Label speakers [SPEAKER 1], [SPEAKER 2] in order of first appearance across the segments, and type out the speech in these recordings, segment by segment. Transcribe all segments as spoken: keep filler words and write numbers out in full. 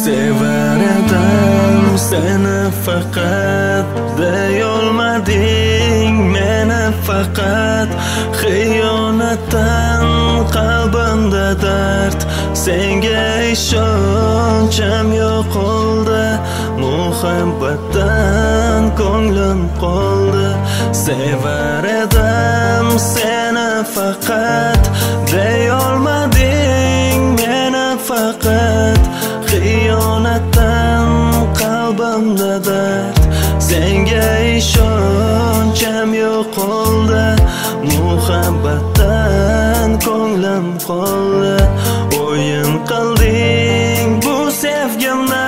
[SPEAKER 1] Sevar edim seni faqat deyolmading meni faqat xiyonatdan qalbimda dard senga ishoncham yo'qoldi muhabbatdan ko'nglim qoldi sevar edim seni faqat deyolmading meni faqat xiyonatdan qalbimda dard senga ishoncham yo'qoldi muhabbatdan ko'nglim qoldi o'yin qilding bu sevgimni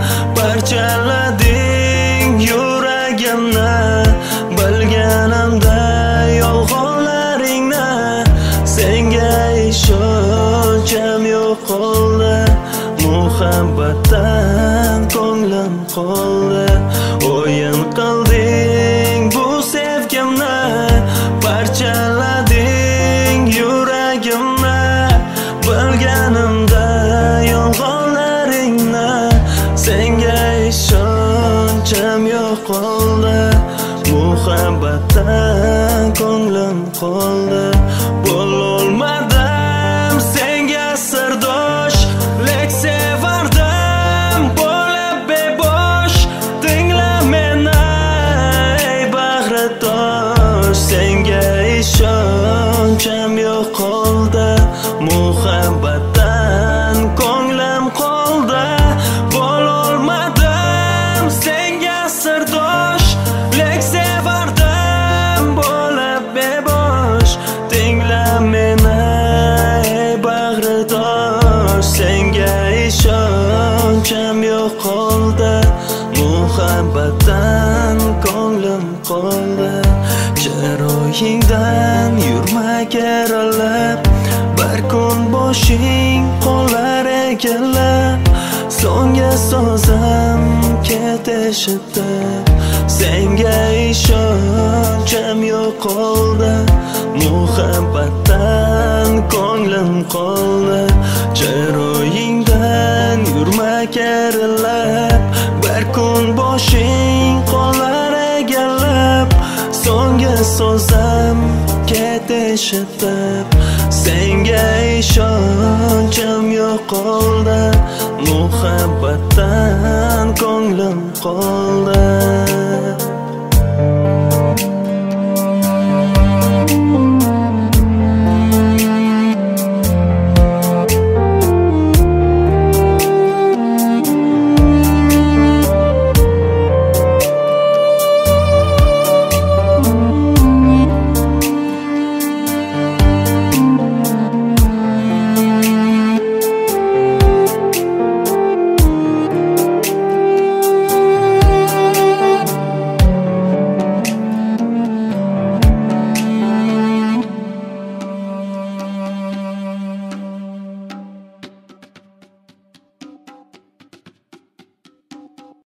[SPEAKER 1] parchalading yuragimni bilganimda yolg'onlaringni senga ishoncham yo'qoldi muhabbatdan ko'nglim qoldi o'yin qilding bu sevgimni parchalading yuragimni bilganimda yolg'onlaringni senga ishoncham yo'qoldi muhabbatdan ko'nglim qoldi bo'lolmadim senga sirdosh lek sevardim bo'lib bebosh tingla meni ey bag'ritosh senga ishoncham yo'qoldi muhabbatdan ko'nglim qoldi bo'lolmadim senga sirdosh lek sevardim bo'lib bebosh tingla meni ey bag'ritosh senga ishoncham yo'qoldi muhabbatdan ko'nglim qoldi chiroyingdan yurmak erilib bir kun boshing qolar egallab so'nggi so'zim ketishibdi senga ishoncham yo'qoldi muhabbatdan ko'nglim qoldi chiroyingdan yurmak erilib bir kun boshing qolar egallab so'nggi so'zim ketishibdi senga ishoncham yo'qoldi muhabbatdan ko'nglim qoldi